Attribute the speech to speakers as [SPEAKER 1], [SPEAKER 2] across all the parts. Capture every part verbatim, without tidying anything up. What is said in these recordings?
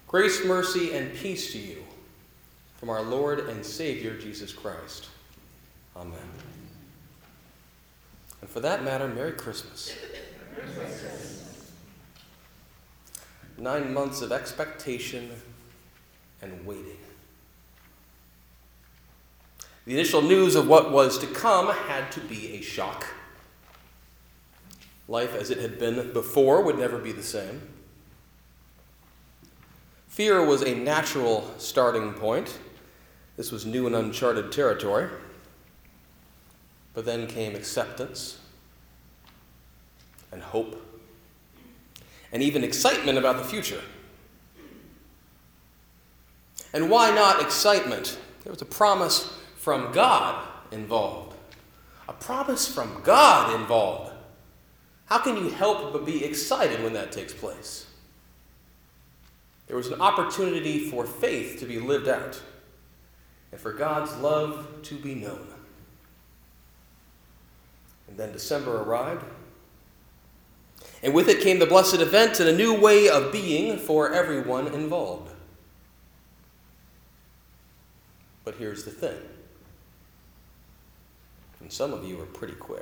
[SPEAKER 1] Grace, mercy, and peace to you from our Lord and Savior, Jesus Christ. Amen. And for that matter, Merry Christmas. Merry Christmas. Nine months of expectation and waiting. The initial news of what was to come had to be a shock. Life as it had been before would never be the same. Fear was a natural starting point. This was new and uncharted territory. But then came acceptance and hope and even excitement about the future. And why not excitement? There was a promise from God involved. A promise from God involved. How can you help but be excited when that takes place? There was an opportunity for faith to be lived out and for God's love to be known. And then December arrived, and with it came the blessed event and a new way of being for everyone involved. But here's the thing, and some of you are pretty quick.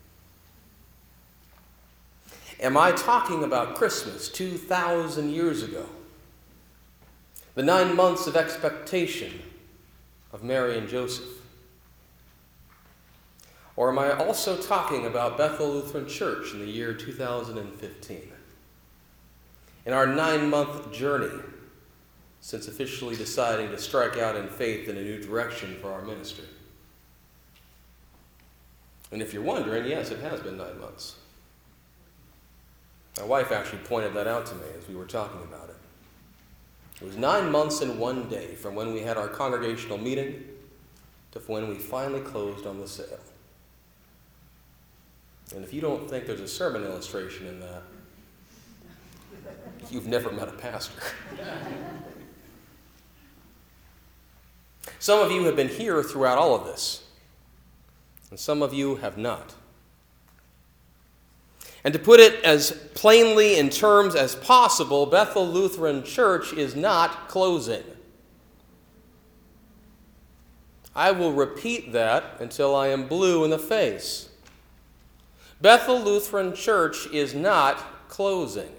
[SPEAKER 1] Am I talking about Christmas two thousand years ago? The nine months of expectation of Mary and Joseph? Or am I also talking about Bethel Lutheran Church in the year two thousand fifteen? In our nine-month journey since officially deciding to strike out in faith in a new direction for our ministry. And if you're wondering, yes, it has been nine months. My wife actually pointed that out to me as we were talking about it. It was nine months and one day from when we had our congregational meeting to when we finally closed on the sale. And if you don't think there's a sermon illustration in that, you've never met a pastor. Some of you have been here throughout all of this, and some of you have not. And to put it as plainly in terms as possible, Bethel Lutheran Church is not closing. I will repeat that until I am blue in the face. Bethel Lutheran Church is not closing.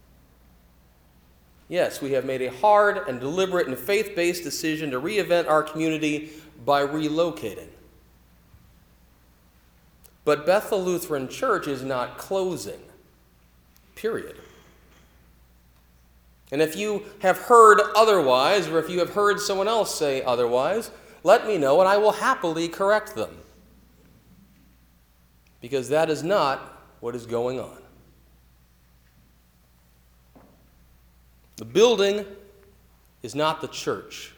[SPEAKER 1] Yes, we have made a hard and deliberate and faith-based decision to reinvent our community by relocating. But Bethel Lutheran Church is not closing, period. And if you have heard otherwise, or if you have heard someone else say otherwise, let me know and I will happily correct them. Because that is not what is going on. The building is not the church.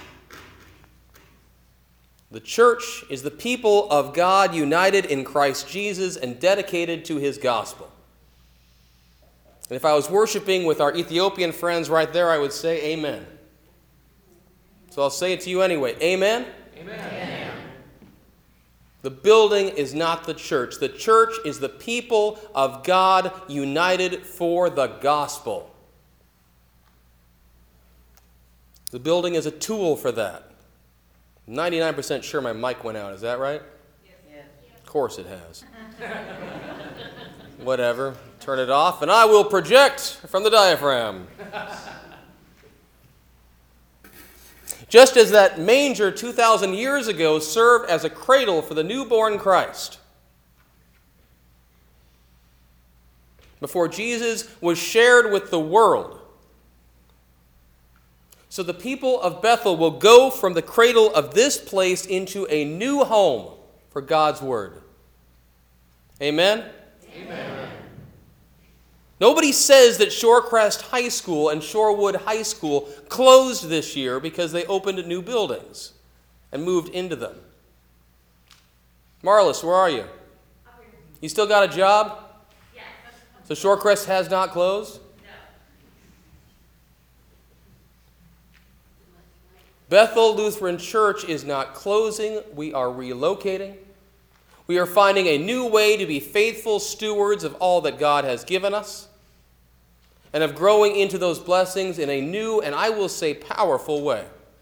[SPEAKER 1] The church is the people of God united in Christ Jesus and dedicated to his gospel. And if I was worshiping with our Ethiopian friends right there, I would say amen. So I'll say it to you anyway. Amen? Amen. Amen. The building is not the church. The church is the people of God united for the gospel. The building is a tool for that. ninety-nine percent sure my mic went out. Is that right? Yes. Of course it has. Whatever. Turn it off, and I will project from the diaphragm. Just as that manger two thousand years ago served as a cradle for the newborn Christ, before Jesus was shared with the world, so the people of Bethel will go from the cradle of this place into a new home for God's word. Amen? Amen. Nobody says that Shorecrest High School and Shorewood High School closed this year because they opened new buildings and moved into them. Marlis, where are you? You still got a job? Yes. So Shorecrest has not closed? Bethel Lutheran Church is not closing. We are relocating. We are finding a new way to be faithful stewards of all that God has given us. and of growing into those blessings in a new and I will say powerful way.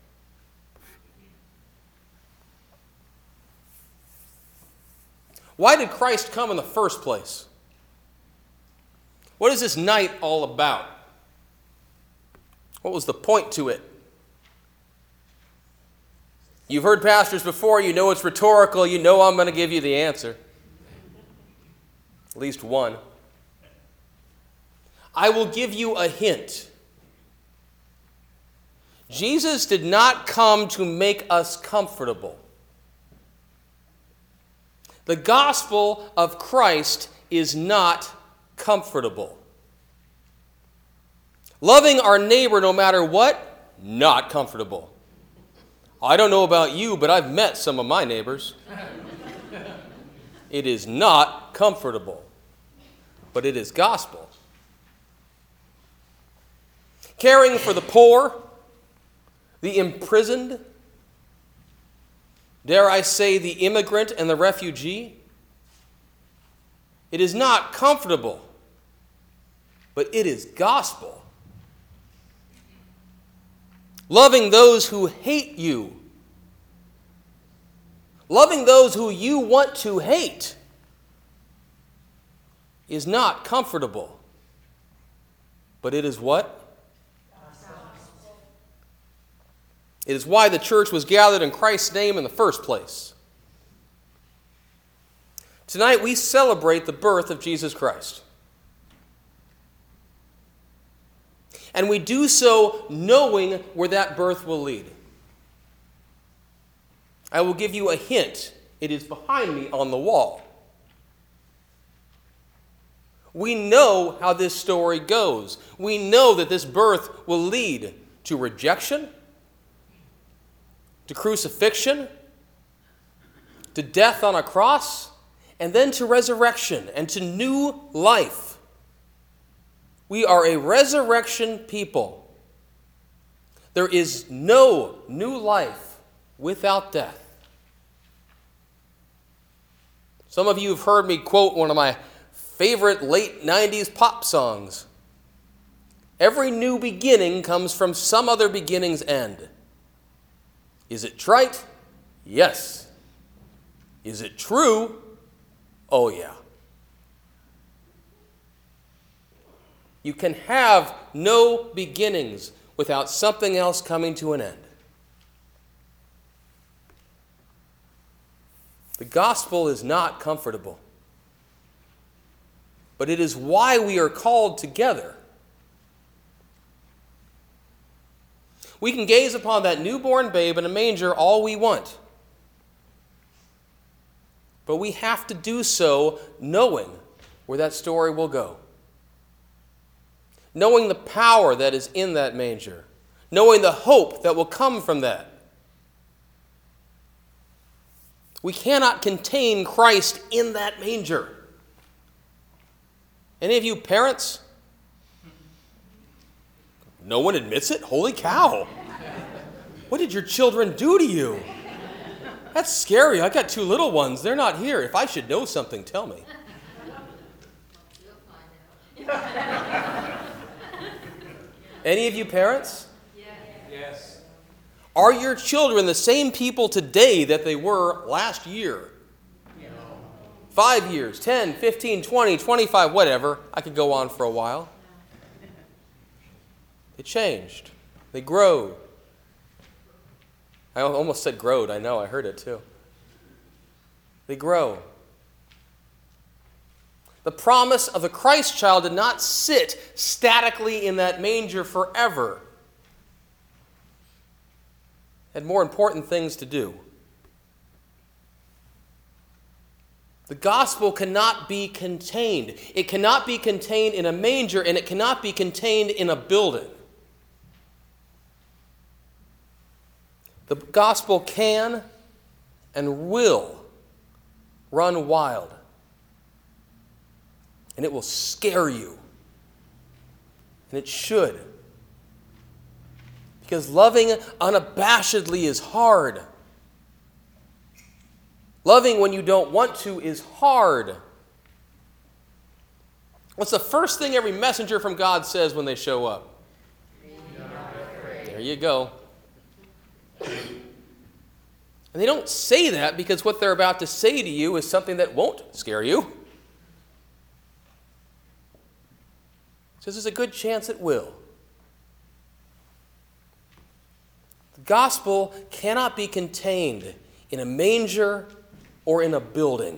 [SPEAKER 1] Why did Christ come in the first place? What is this night all about? What was the point to it? You've heard pastors before, you know it's rhetorical, you know I'm going to give you the answer. At least one. I will give you a hint. Jesus did not come to make us comfortable. The gospel of Christ is not comfortable. Loving our neighbor no matter what, not comfortable. I don't know about you, but I've met some of my neighbors. It is not comfortable, but it is gospel. Caring for the poor, the imprisoned, dare I say the immigrant and the refugee, it is not comfortable, but it is gospel. Loving those who hate you, loving those who you want to hate, is not comfortable, but it is what? It is why the church was gathered in Christ's name in the first place. Tonight we celebrate the birth of Jesus Christ. And we do so knowing where that birth will lead. I will give you a hint. It is behind me on the wall. We know how this story goes. We know that this birth will lead to rejection, to crucifixion, to death on a cross, and then to resurrection and to new life. We are a resurrection people. There is no new life without death. Some of you have heard me quote one of my favorite late nineties pop songs. Every new beginning comes from some other beginning's end. Is it trite? Yes. Is it true? Oh, yeah. You can have no beginnings without something else coming to an end. The gospel is not comfortable, but it is why we are called together. We can gaze upon that newborn babe in a manger all we want, but we have to do so knowing where that story will go. Knowing the power that is in that manger. Knowing the hope that will come from that. We cannot contain Christ in that manger. Any of you parents? No one admits it? Holy cow. What did your children do to you? That's scary. I got two little ones. They're not here. If I should know something, tell me. Any of you parents?
[SPEAKER 2] Yes.
[SPEAKER 1] Are your children the same people today that they were last year?
[SPEAKER 2] No.
[SPEAKER 1] Five years, ten, fifteen, twenty, twenty-five, whatever. I could go on for a while. They changed. They grow. I almost said growed. I know. I heard it too. They grow. The promise of the Christ child did not sit statically in that manger forever. It had more important things to do. The gospel cannot be contained. It cannot be contained in a manger, and it cannot be contained in a building. The gospel can and will run wild. And it will scare you. And it should. Because loving unabashedly is hard. Loving when you don't want to is hard. What's the first thing every messenger from God says when they show up? There you go. And they don't say that because what they're about to say to you is something that won't scare you. So there's a good chance it will. The gospel cannot be contained in a manger or in a building.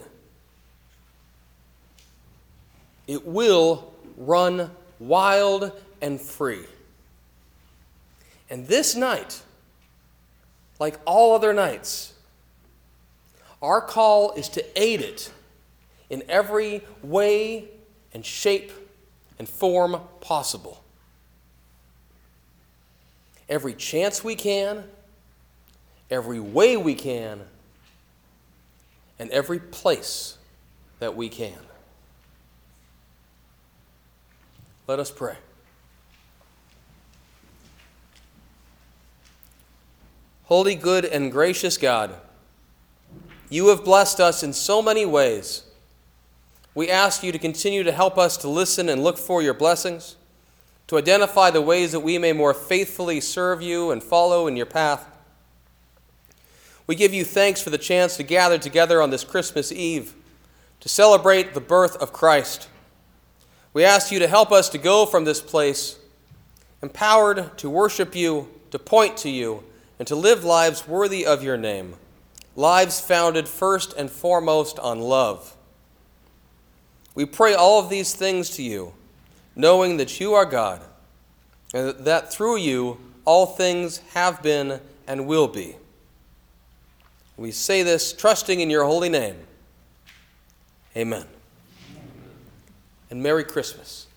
[SPEAKER 1] It will run wild and free. And this night, like all other nights, our call is to aid it in every way and shape and form possible. Every chance we can, every way we can, and every place that we can. Let us pray. Holy, good, and gracious God, you have blessed us in so many ways. We ask you to continue to help us to listen and look for your blessings, to identify the ways that we may more faithfully serve you and follow in your path. We give you thanks for the chance to gather together on this Christmas Eve to celebrate the birth of Christ. We ask you to help us to go from this place empowered to worship you, to point to you, and to live lives worthy of your name, lives founded first and foremost on love. We pray all of these things to you, knowing that you are God, and that through you all things have been and will be. We say this trusting in your holy name. Amen. And Merry Christmas.